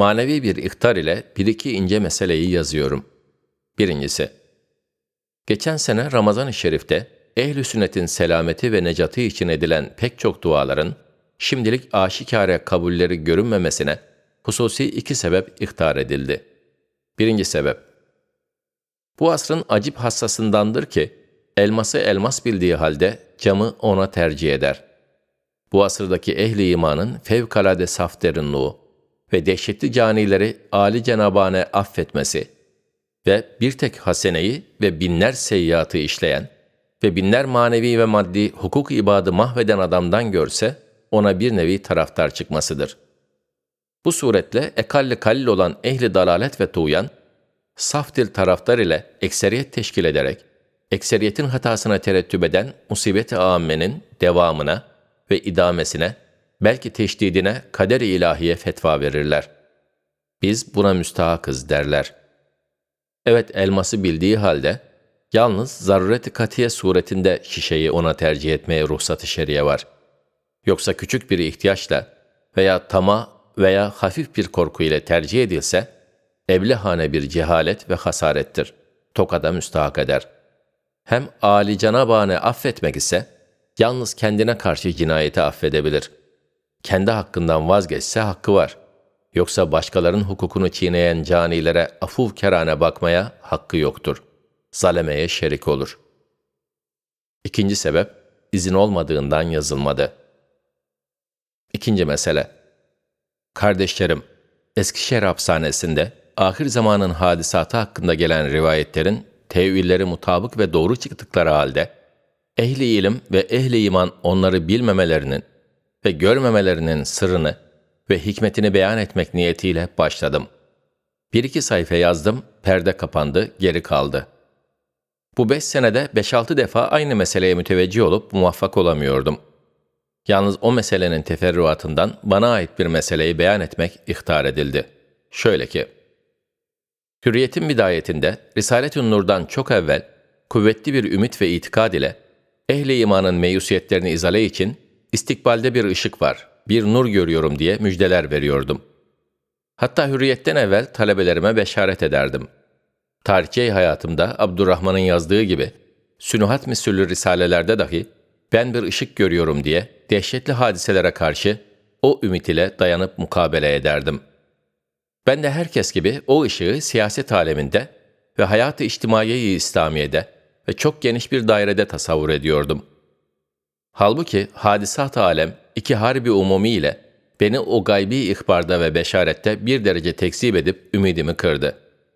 Manevi bir ihtar ile bir iki ince meseleyi yazıyorum. Birincisi, geçen sene Ramazan-ı Şerif'te ehl-i sünnetin selameti ve necatı için edilen pek çok duaların şimdilik aşikare kabulleri görünmemesine hususi iki sebep ihtar edildi. Birinci sebep, bu asrın acip hassasındandır ki elması elmas bildiği halde camı ona tercih eder. Bu asırdaki ehli imanın fevkalade saf derinliği ve dehşetli canileri âli cenabane affetmesi ve bir tek haseneyi ve binler seyyiatı işleyen ve binler manevi ve maddi hukuk ibadı mahveden adamdan görse ona bir nevi taraftar çıkmasıdır. Bu suretle ekalli kalil olan ehli dalalet ve tuğyan, saf dil taraftar ile ekseriyet teşkil ederek, ekseriyetin hatasına terettüp eden musibet-i âmmenin devamına ve idamesine, belki teşdidine kader-i ilahiye fetva verirler. Biz buna müstahakız derler. Evet, elması bildiği halde, yalnız zaruret-i katiye suretinde şişeyi ona tercih etmeye ruhsat-ı şeriye var. Yoksa küçük bir ihtiyaçla veya veya hafif bir korku ile tercih edilse, eblehane bir cehalet ve hasarettir. Tokada müstahak eder. Hem âli cenabane affetmek ise, yalnız kendine karşı cinayeti affedebilir. Kendi hakkından vazgeçse hakkı var. Yoksa başkalarının hukukunu çiğneyen canilere afuvkerane bakmaya hakkı yoktur. Zalemeye şerik olur. İkinci sebep, izin olmadığından yazılmadı. İkinci mesele, kardeşlerim, Eskişehir hapishanesinde ahir zamanın hadisatı hakkında gelen rivayetlerin tevilleri mutabık ve doğru çıktıkları halde, ehli ilim ve ehli iman onları bilmemelerinin ve görmemelerinin sırrını ve hikmetini beyan etmek niyetiyle başladım. Bir iki sayfa yazdım, perde kapandı, geri kaldı. Bu 5 senede 5-6 defa aynı meseleye müteveccih olup muvaffak olamıyordum. Yalnız o meselenin teferruatından bana ait bir meseleyi beyan etmek ihtar edildi. Şöyle ki, Hürriyet'in bidayetinde Risalet-ü Nur'dan çok evvel kuvvetli bir ümit ve itikad ile ehli imanın meyusiyetlerini izale için istikbalde bir ışık var, bir nur görüyorum diye müjdeler veriyordum. Hatta Hürriyet'ten evvel talebelerime beşaret ederdim. Tarihçi hayatımda Abdurrahman'ın yazdığı gibi sünuhat misüllü risalelerde dahi ben bir ışık görüyorum diye dehşetli hadiselere karşı o ümit ile dayanıp mukabele ederdim. Ben de herkes gibi o ışığı siyaset aleminde ve hayat-ı içtimaiye-i İslamiye'de ve çok geniş bir dairede tasavvur ediyordum. Halbuki hadisat-ı alem iki harbi umumi ile beni o gaybi ihbarda ve beşarette bir derece tekzip edip ümidimi kırdı.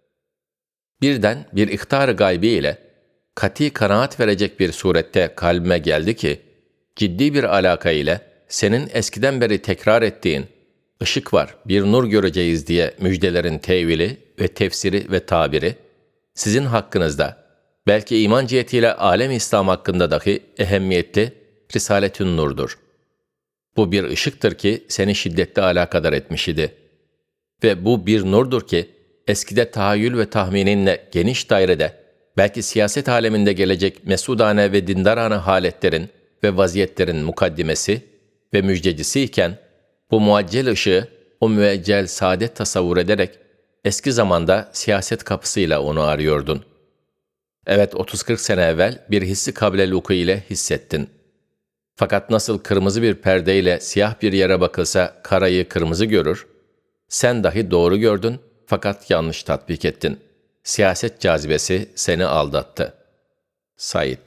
Birden bir ihtar-ı gaybi ile kati kanaat verecek bir surette kalbime geldi ki, ciddi bir alaka ile senin eskiden beri tekrar ettiğin ışık var, bir nur göreceğiz diye müjdelerin tevili ve tefsiri ve tabiri, sizin hakkınızda, belki iman cihetiyle alem-i İslam hakkında dahi ehemmiyetli Risalet-ün Nur'dur. Bu bir ışıktır ki seni şiddetli alakadar etmiş idi. Ve bu bir nurdur ki, eskide tahayyül ve tahmininle geniş dairede, belki siyaset aleminde gelecek mesudane ve dindarane haletlerin ve vaziyetlerin mukaddimesi ve müjdecisi iken, bu muaccel ışığı, o müeccel saadet tasavvur ederek, eski zamanda siyaset kapısıyla onu arıyordun. Evet, 30-40 sene evvel bir hissi kable luku ile hissettin. Fakat nasıl kırmızı bir perdeyle siyah bir yere bakılsa karayı kırmızı görür, sen dahi doğru gördün fakat yanlış tatbik ettin. Siyaset cazibesi seni aldattı. Said.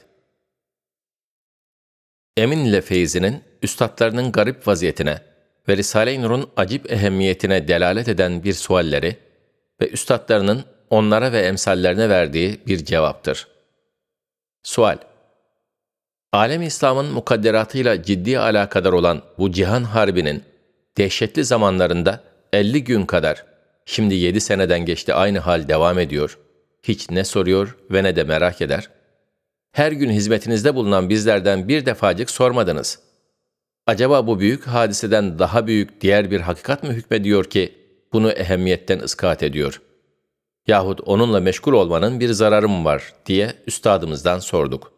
Emin ile Feyzi'nin üstadlarının garip vaziyetine ve Risale-i Nur'un acip ehemmiyetine delalet eden bir sualleri ve üstadlarının onlara ve emsallerine verdiği bir cevaptır. Sual: Alem-i İslam'ın mukadderatıyla ciddi alakadar olan bu cihan harbinin dehşetli zamanlarında 50 gün kadar, şimdi 7 seneden geçti aynı hal devam ediyor, hiç ne soruyor ve ne de merak eder. Her gün hizmetinizde bulunan bizlerden bir defacık sormadınız. Acaba bu büyük hadiseden daha büyük diğer bir hakikat mı hükmediyor ki bunu ehemmiyetten ıskat ediyor? Yahut onunla meşgul olmanın bir zararı mı var diye üstadımızdan sorduk.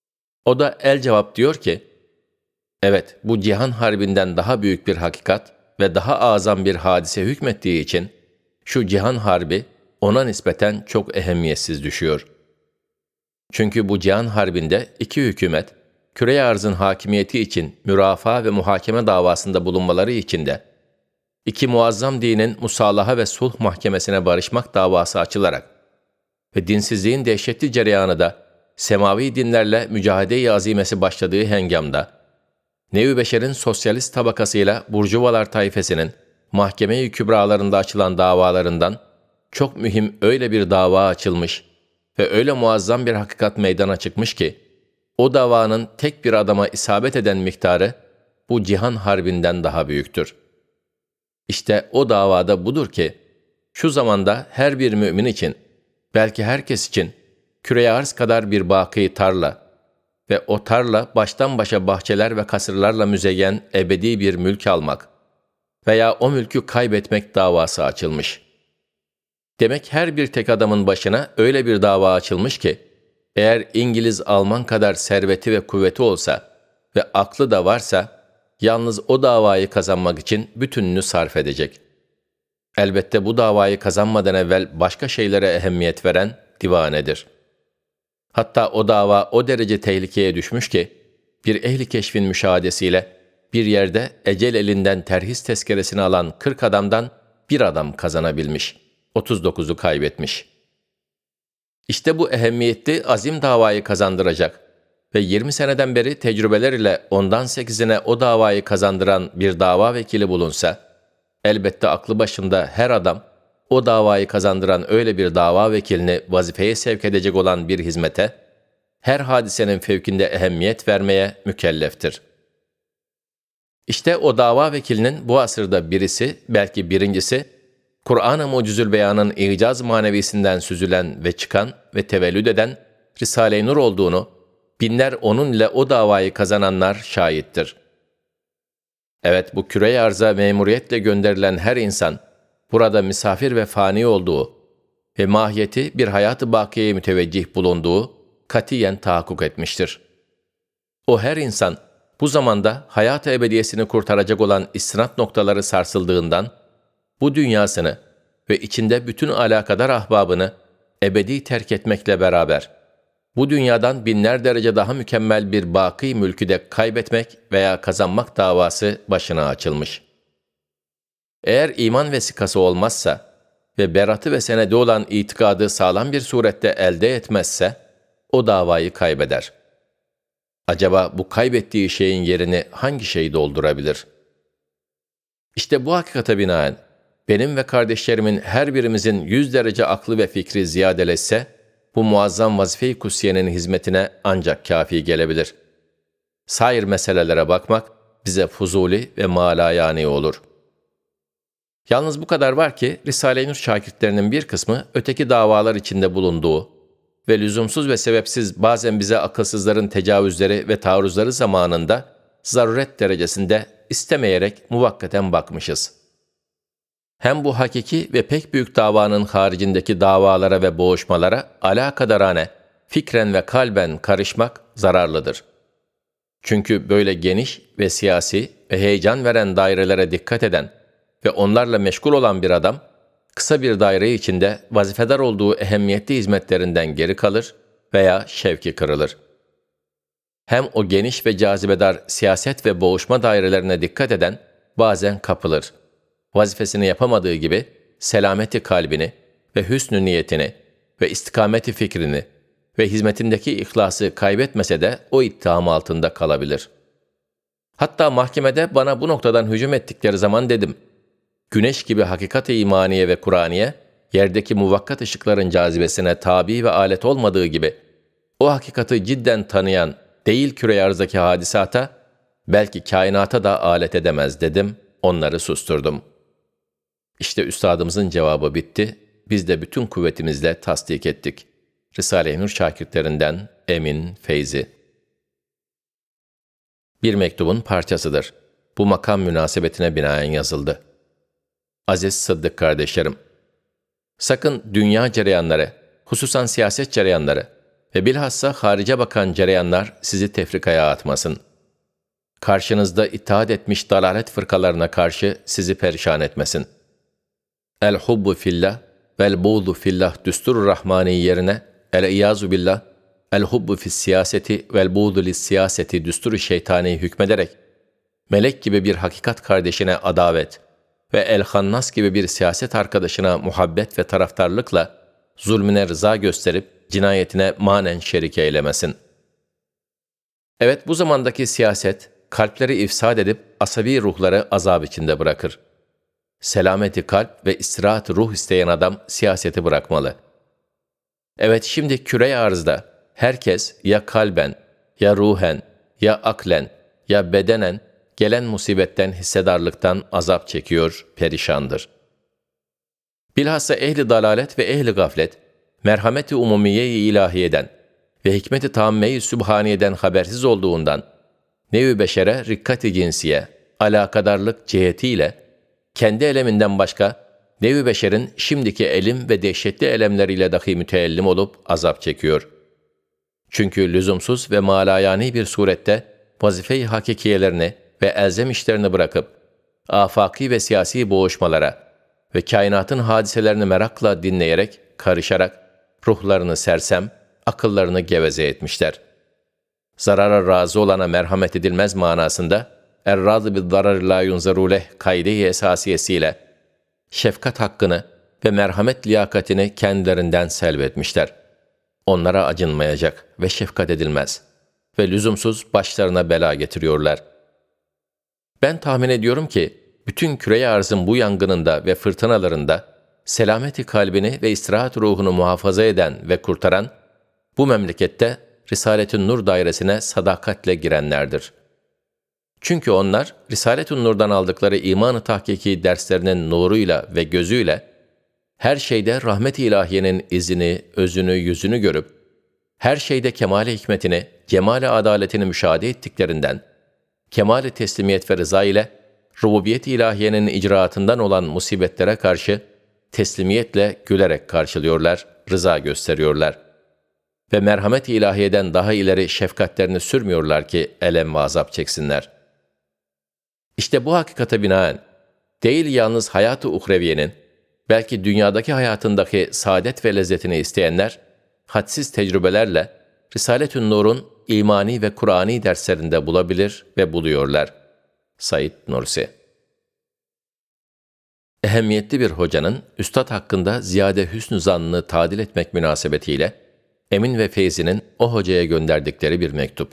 O da el cevap diyor ki, evet, bu cihan harbinden daha büyük bir hakikat ve daha azam bir hadise hükmettiği için şu cihan harbi ona nispeten çok ehemmiyetsiz düşüyor. Çünkü bu cihan harbinde iki hükümet, küre-i arzın hakimiyeti için mürafaa ve muhakeme davasında bulunmaları için de, iki muazzam dinin musalaha ve sulh mahkemesine barışmak davası açılarak ve dinsizliğin dehşetli cereyanı da semavi dinlerle mücadele-i azimesi başladığı hengamda, Nev-i Beşer'in sosyalist tabakasıyla burjuvalar tayfesinin mahkeme-i kübralarında açılan davalarından çok mühim öyle bir dava açılmış ve öyle muazzam bir hakikat meydana çıkmış ki, o davanın tek bir adama isabet eden miktarı bu cihan harbinden daha büyüktür. İşte o davada budur ki, şu zamanda her bir mümin için, belki herkes için, küre-i arz kadar bir baki tarla ve o tarla baştan başa bahçeler ve kasırlarla müzeyyen ebedi bir mülk almak veya o mülkü kaybetmek davası açılmış. Demek her bir tek adamın başına öyle bir dava açılmış ki, eğer İngiliz, Alman kadar serveti ve kuvveti olsa ve aklı da varsa, yalnız o davayı kazanmak için bütününü sarf edecek. Elbette bu davayı kazanmadan evvel başka şeylere ehemmiyet veren divanedir. Hatta o dava o derece tehlikeye düşmüş ki, bir ehli keşfin müşahadesiyle bir yerde ecel elinden terhis tezkeresini alan 40 adamdan bir adam kazanabilmiş, 39'u kaybetmiş. İşte bu ehemmiyetli azim davayı kazandıracak ve 20 seneden beri tecrübeler ile ondan 8'ine o davayı kazandıran bir dava vekili bulunsa, elbette aklı başında her adam, o davayı kazandıran öyle bir dava vekilini vazifeye sevk edecek olan bir hizmete, her hadisenin fevkinde ehemmiyet vermeye mükelleftir. İşte o dava vekilinin bu asırda birisi, belki birincisi, Kur'an-ı Mucizül Beyan'ın icaz manevisinden süzülen ve çıkan ve tevellüd eden Risale-i Nur olduğunu, binler onun ile o davayı kazananlar şahittir. Evet, bu küre-i arza memuriyetle gönderilen her insan, burada misafir ve fani olduğu ve mahiyeti bir hayat-ı bakiyeye müteveccih bulunduğu katiyen tahakkuk etmiştir. O her insan, bu zamanda hayat-ı ebediyesini kurtaracak olan istinat noktaları sarsıldığından, bu dünyasını ve içinde bütün alakadar ahbabını ebedi terk etmekle beraber, bu dünyadan binler derece daha mükemmel bir baki mülkü de kaybetmek veya kazanmak davası başına açılmış. Eğer iman vesikası olmazsa ve beratı ve senedi olan itikadı sağlam bir surette elde etmezse, o davayı kaybeder. Acaba bu kaybettiği şeyin yerini hangi şey doldurabilir? İşte bu hakikate binaen, benim ve kardeşlerimin her birimizin 100 derece aklı ve fikri ziyadeleşse, bu muazzam vazife-i kutsiyenin hizmetine ancak kafi gelebilir. Sair meselelere bakmak bize fuzuli ve malayani olur. Yalnız bu kadar var ki, Risale-i Nur şakirtlerinin bir kısmı öteki davalar içinde bulunduğu ve lüzumsuz ve sebepsiz bazen bize akılsızların tecavüzleri ve taarruzları zamanında zaruret derecesinde istemeyerek muvakkaten bakmışız. Hem bu hakiki ve pek büyük davanın haricindeki davalara ve boğuşmalara alakadarane, fikren ve kalben karışmak zararlıdır. Çünkü böyle geniş ve siyasi ve heyecan veren dairelere dikkat eden ve onlarla meşgul olan bir adam, kısa bir daire içinde vazifedar olduğu ehemmiyetli hizmetlerinden geri kalır veya şevki kırılır. Hem o geniş ve cazibedar siyaset ve boğuşma dairelerine dikkat eden bazen kapılır. Vazifesini yapamadığı gibi selameti kalbini ve hüsnü niyetini ve istikameti fikrini ve hizmetindeki ihlası kaybetmese de o ittiham altında kalabilir. Hatta mahkemede bana bu noktadan hücum ettikleri zaman dedim, güneş gibi hakikat-i imaniye ve Kur'aniye, yerdeki muvakkat ışıkların cazibesine tabi ve alet olmadığı gibi, o hakikati cidden tanıyan, değil küre-i arzdaki hadisata, belki kainata da alet edemez dedim, onları susturdum. İşte üstadımızın cevabı bitti, biz de bütün kuvvetimizle tasdik ettik. Risale-i Nur şakirtlerinden Emin Feyzi. Bir mektubun parçasıdır. Bu makam münasebetine binaen yazıldı. Aziz Sıddık kardeşlerim, sakın dünya cereyanları, hususan siyaset cereyanları ve bilhassa harice bakan cereyanlar sizi tefrikaya atmasın. karşınızda itaat etmiş dalalet fırkalarına karşı sizi perişan etmesin. El-hubbu fillah vel-buğdu fillah düstur-u rahmani yerine el-iyazu billah el-hubbu fis-siyaseti vel-buğdu lis-siyaseti düstur-u şeytani hükmederek melek gibi bir hakikat kardeşine adavet ve el-hannas gibi bir siyaset arkadaşına muhabbet ve taraftarlıkla zulmüne rıza gösterip cinayetine manen şerik eylemesin. Evet, bu zamandaki siyaset kalpleri ifsad edip asabi ruhları azap içinde bırakır. Selameti kalp ve istirahat ruh isteyen adam siyaseti bırakmalı. Evet, şimdi küre-i arzda herkes ya kalben, ya ruhen, ya aklen, ya bedenen gelen musibetten, hissedarlıktan azap çekiyor, perişandır. Bilhassa ehli dalalet ve ehli gaflet, merhameti umumiye-i ilahiyeden ve hikmeti tamme-i sübhaniyeden habersiz olduğundan, nev-i beşere rikkat-i cinsiye, alakadarlık cihetiyle, kendi eleminden başka, nev-i beşerin şimdiki elim ve dehşetli elemleriyle dahi müteellim olup azap çekiyor. Çünkü lüzumsuz ve malayani bir surette vazife-i hakikiyelerini ve elzem işlerini bırakıp, afaki ve siyasi boğuşmalara ve kainatın hadiselerini merakla dinleyerek, karışarak, ruhlarını sersem, akıllarını geveze etmişler. Zarara razı olana merhamet edilmez manasında, er-razı bid-darari la yunzaru leh kaide-i esasiyesiyle, şefkat hakkını ve merhamet liyakatini kendilerinden selbetmişler. Onlara acınmayacak ve şefkat edilmez ve lüzumsuz başlarına bela getiriyorlar. Ben tahmin ediyorum ki, bütün küre-i arzın bu yangınında ve fırtınalarında, selameti kalbini ve istirahat ruhunu muhafaza eden ve kurtaran, bu memlekette Risalet-ün Nur dairesine sadakatle girenlerdir. Çünkü onlar, Risalet-ün Nur'dan aldıkları iman-ı tahkiki derslerinin nuruyla ve gözüyle, her şeyde rahmet-i ilahiyenin izini, özünü, yüzünü görüp, her şeyde kemal-i hikmetini, cemal-i adaletini müşahede ettiklerinden, kemal-i teslimiyet ve rıza ile, rububiyet-i ilahiyenin icraatından olan musibetlere karşı, teslimiyetle gülerek karşılıyorlar, rıza gösteriyorlar. Ve merhamet-i ilahiyeden daha ileri şefkatlerini sürmüyorlar ki elem ve azap çeksinler. İşte bu hakikate binaen, değil yalnız hayat-ı uhreviyenin, belki dünyadaki hayatındaki saadet ve lezzetini isteyenler, hadsiz tecrübelerle Risalet-ün Nur'un imani ve Kur'ani derslerinde bulabilir ve buluyorlar. Said Nursi. Ehemmiyetli bir hocanın üstad hakkında ziyade hüsnü zannını tadil etmek münasebetiyle Emin ve Feyzi'nin o hocaya gönderdikleri bir mektup.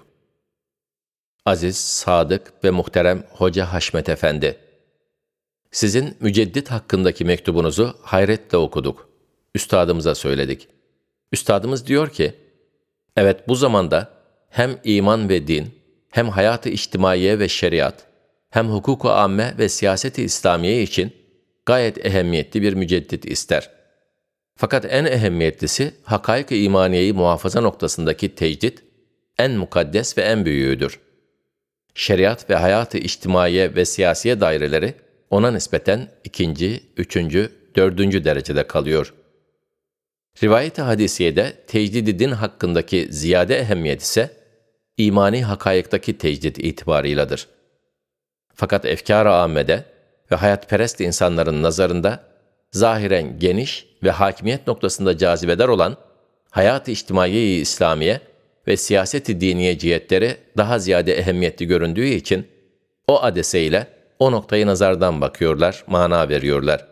Aziz, sadık ve muhterem Hoca Haşmet Efendi, sizin müceddit hakkındaki mektubunuzu hayretle okuduk. Üstadımıza söyledik. Üstadımız diyor ki, evet, bu zamanda hem iman ve din, hem hayat-ı içtimaiye ve şeriat, hem hukuk-u amme ve siyaset-i İslamiye için gayet ehemmiyetli bir müceddit ister. Fakat en ehemmiyetlisi, hakaik-i imaniyeyi muhafaza noktasındaki tecdit, en mukaddes ve en büyüğüdür. Şeriat ve hayat-ı içtimaiye ve siyasiye daireleri ona nispeten 2., 3., 4. derecede kalıyor. Rivayet-i hadisiyede tecdid-i din hakkındaki ziyade ehemmiyet ise, imani hakaiktaki tecdid itibarıyladır. Fakat efkâr-ı âmmede ve hayatperest insanların nazarında, zahiren geniş ve hakimiyet noktasında cazibedar olan hayat-ı içtimaiye-i İslamiye ve siyaset-i diniye cihetleri daha ziyade ehemmiyetli göründüğü için, o adeseyle o noktayı nazardan bakıyorlar, mana veriyorlar.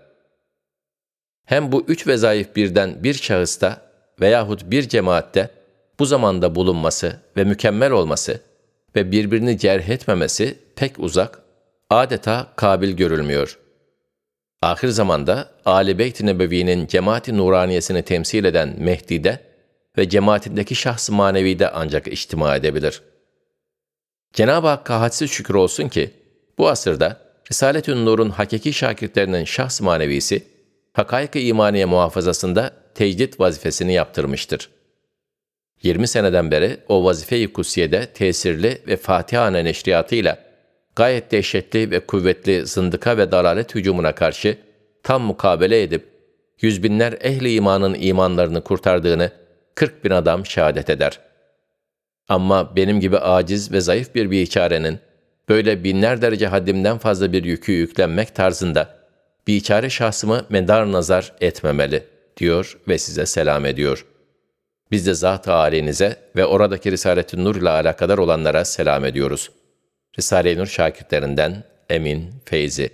Hem bu 3 vezayif birden bir şahısta veyahut bir cemaatte bu zamanda bulunması ve mükemmel olması ve birbirini cerh etmemesi pek uzak, adeta kabil görülmüyor. Ahir zamanda Âl-i Beyt-i Nebevi'nin cemaat-i nuraniyesini temsil eden Mehdi'de ve cemaatindeki şahs-ı manevide ancak içtima edebilir. Cenab-ı Hakk'a hadsiz şükür olsun ki, bu asırda Risalet-ün Nur'un hakiki şakirtlerinin şahs-ı manevisi, hakaik-i imaniye muhafazasında tecdit vazifesini yaptırmıştır. 20 seneden beri o vazife-i kutsiyede tesirli ve Fatihane neşriyatıyla gayet dehşetli ve kuvvetli zındıka ve dalalet hücumuna karşı tam mukabele edip, yüz binler ehli imanın imanlarını kurtardığını 40.000 adam şehadet eder. Ama benim gibi aciz ve zayıf bir biçarenin böyle binler derece haddimden fazla bir yükü yüklenmek tarzında biçare şahsımı medar nazar etmemeli, diyor ve size selam ediyor. Biz de zat-ı âlinize ve oradaki Risale-i Nur ile alakadar olanlara selam ediyoruz. Risale-i Nur şakirtlerinden Emin Feyzi.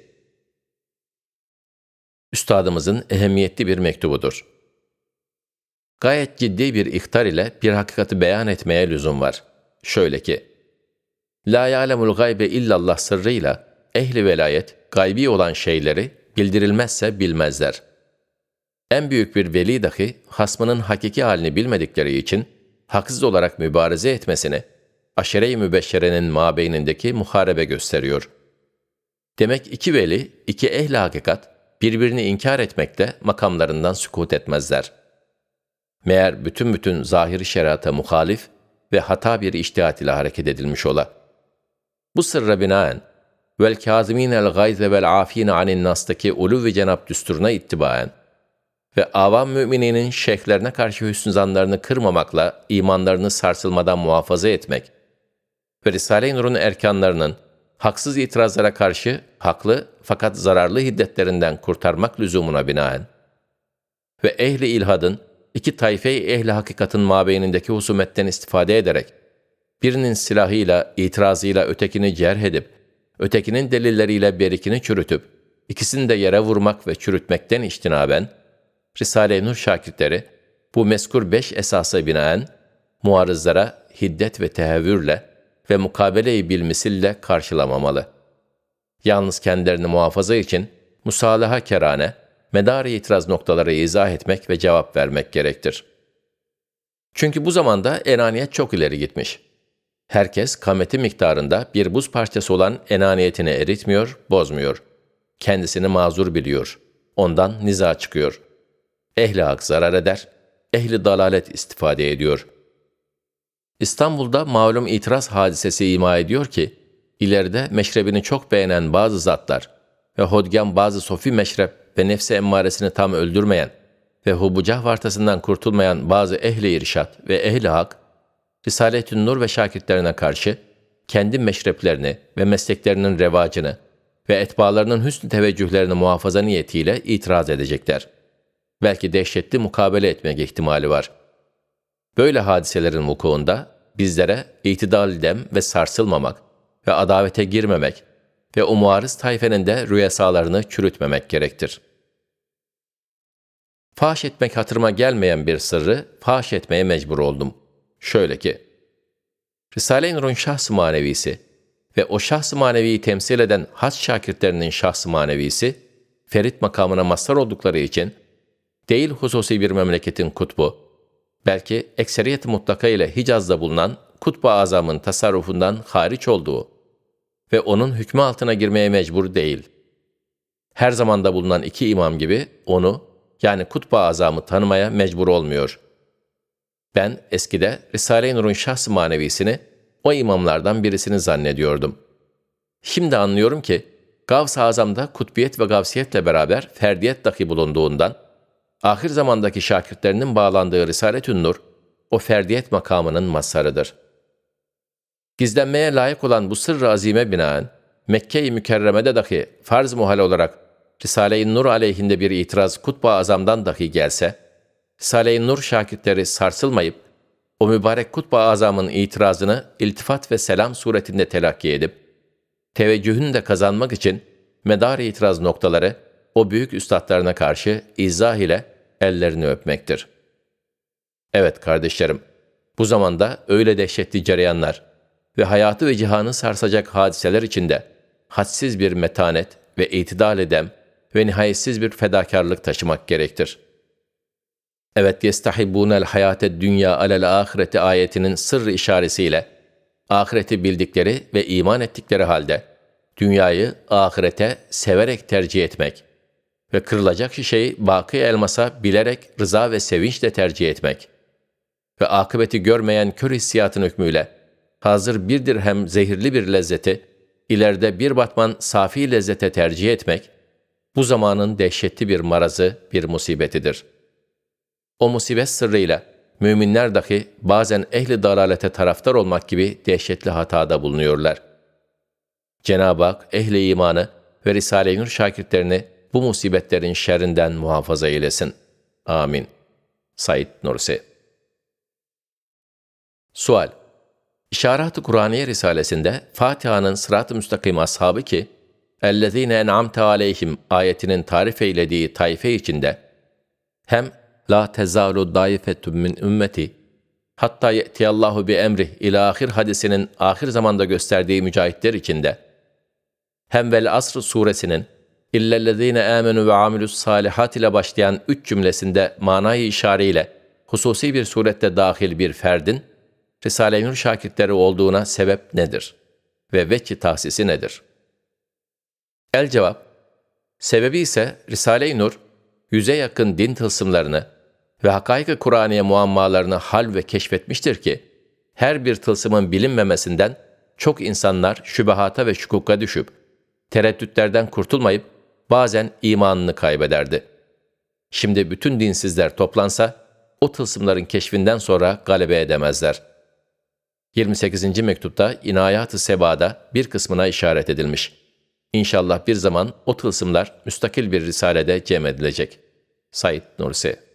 Üstadımızın ehemmiyetli bir mektubudur. Gayet ciddi bir ihtar ile bir hakikati beyan etmeye lüzum var. Şöyle ki, La ya'lemul gaybe illallah sırrıyla ehli velayet gaybi olan şeyleri bildirilmezse bilmezler. En büyük bir veli dahi hasmının hakiki halini bilmedikleri için haksız olarak mübareze etmesini aşere-i mübeşşerenin mabeynindeki muharebe gösteriyor. Demek iki veli, iki ehli hakikat birbirini inkar etmekle makamlarından sükût etmezler. Meğer bütün zahiri şerata muhalif ve hata bir içtihat ile hareket edilmiş ola. Bu sırra binaen vel kâzimînel gayze vel âfîne anin nas'taki ulûv-i cenab düsturuna ittibaen ve avam mümininin şeyhlerine karşı hüsnü zanlarını kırmamakla imanlarını sarsılmadan muhafaza etmek ve Risale-i Nur'un erkanlarının haksız itirazlara karşı haklı fakat zararlı hiddetlerinden kurtarmak lüzumuna binaen ve ehli ilhadın iki tayfe-i ehli hakikatin mabeynindeki husumetten istifade ederek birinin silahıyla, itirazıyla ötekini cerh edip, ötekinin delilleriyle berikini çürütüp, ikisini de yere vurmak ve çürütmekten içtinaben, Risale-i Nur şakirtleri bu mezkur 5 esasa binaen muarızlara hiddet ve tehevvürle ve mukabele-i bilmisille karşılamamalı. Yalnız kendilerini muhafaza için musalaha kerane, medar-ı itiraz noktaları izah etmek ve cevap vermek gerektir. Çünkü bu zamanda enaniyet çok ileri gitmiş. Herkes kameti miktarında bir buz parçası olan enaniyetini eritmiyor, bozmuyor. Kendisini mazur biliyor. Ondan niza çıkıyor. Ehli hak zarar eder, ehli dalalet istifade ediyor. İstanbul'da malum itiraz hadisesi ima ediyor ki, ileride meşrebini çok beğenen bazı zatlar ve hodgam bazı sofi meşrep ve nefsi emmaresini tam öldürmeyen ve hubucah vartasından kurtulmayan bazı ehli irşat ve ehli hak, Risale-i Nur ve şakirtlerine karşı kendi meşreplerini ve mesleklerinin revacını ve etbalarının hüsnü teveccühlerini muhafaza niyetiyle itiraz edecekler. Belki dehşetli mukabele etmek ihtimali var. Böyle hadiselerin vukuunda bizlere itidal dem ve sarsılmamak ve adavete girmemek ve o muarız tayfenin de rüyasalarını çürütmemek gerektir. Fahş etmek hatırıma gelmeyen bir sırrı fahş etmeye mecbur oldum. Şöyle ki, Risale-i Nur'un şahs-ı manevisi ve o şahs-ı maneviyi temsil eden has şakirtlerinin şahs-ı manevisi, ferit makamına mazhar oldukları için, değil hususi bir memleketin kutbu, belki ekseriyet-i mutlaka ile Hicaz'da bulunan Kutb-ı Azam'ın tasarrufundan hariç olduğu ve onun hükmü altına girmeye mecbur değil. Her zamanda bulunan iki imam gibi onu, yani Kutb-ı Azam'ı tanımaya mecbur olmuyor. Ben eskide Risale-i Nur'un şahs-ı manevisini o imamlardan birisini zannediyordum. Şimdi anlıyorum ki Gavs-ı Azam'da kutbiyet ve gavsiyetle beraber ferdiyet dahi bulunduğundan, ahir zamandaki şakirtlerinin bağlandığı Risale-i Nur, o ferdiyet makamının mazharıdır. Gizlenmeye layık olan bu sırr-ı azime binaen, Mekke-i Mükerreme'de dahi farz muhal olarak Risale-i Nur aleyhinde bir itiraz Kutb-ı Azam'dan dahi gelse, Risale-i Nur şakirtleri sarsılmayıp, o mübarek Kutb-ı Azam'ın itirazını iltifat ve selam suretinde telakki edip, teveccühünü de kazanmak için medar itiraz noktaları o büyük üstadlarına karşı izah ile ellerini öpmektir. Evet kardeşlerim, bu zamanda öyle dehşetli cereyanlar ve hayatı ve cihanı sarsacak hadiseler içinde hadsiz bir metanet ve itidal edem ve nihayetsiz bir fedakarlık taşımak gerektir. Evet, yestahibbûnel hayâted dünya alel âhireti ayetinin sırrı işaretiyle ahireti bildikleri ve iman ettikleri halde dünyayı ahirete severek tercih etmek ve kırılacak şişeyi baki elmasa bilerek rıza ve sevinçle tercih etmek ve akıbeti görmeyen kör hissiyatın hükmüyle hazır bir dirhem zehirli bir lezzeti ileride bir batman safi lezzete tercih etmek, bu zamanın dehşetli bir marazı, bir musibetidir. O musibet sırrıyla müminler dahi bazen ehli dalalete taraftar olmak gibi dehşetli hatada bulunuyorlar. Cenab-ı Hak ehli imanı ve Risale-i Nur şakirtlerini bu musibetlerin şerrinden muhafaza eylesin. Amin. Said Nursi. Sual: İşarat-ı Kur'aniye Risalesinde Fatiha'nın Sırat-ı Müstakim ashabı ki اَلَّذ۪ينَ اَنْعَمْتَ عَلَيْهِمْ ayetinin tarif eylediği taife içinde hem la tezalu daifetun min ümmeti hatta ye'tiyallahu bi emrih ila ahir hadisinin ahir zamanda gösterdiği mücahitler içinde hem vel asr suresinin illellezine amenu ve amilus salihat ile başlayan 3 cümlesinde manayı işareyle hususi bir surette dahil bir ferdin Risale-i Nur şakirtleri olduğuna sebep nedir ve vecih tahsisi nedir? El cevap: sebebi ise Risale-i Nur, 100'e yakın din tılsımlarını ve hakaik-i Kur'aniye muammalarını hal ve keşfetmiştir ki, her bir tılsımın bilinmemesinden çok insanlar şübehata ve şukuka düşüp, tereddütlerden kurtulmayıp bazen imanını kaybederdi. Şimdi bütün dinsizler toplansa, o tılsımların keşfinden sonra galebe edemezler. 28. mektupta İnayat-ı Seba'da bir kısmına işaret edilmiş. İnşallah bir zaman o tılsımlar müstakil bir risalede cem edilecek. Said Nursi.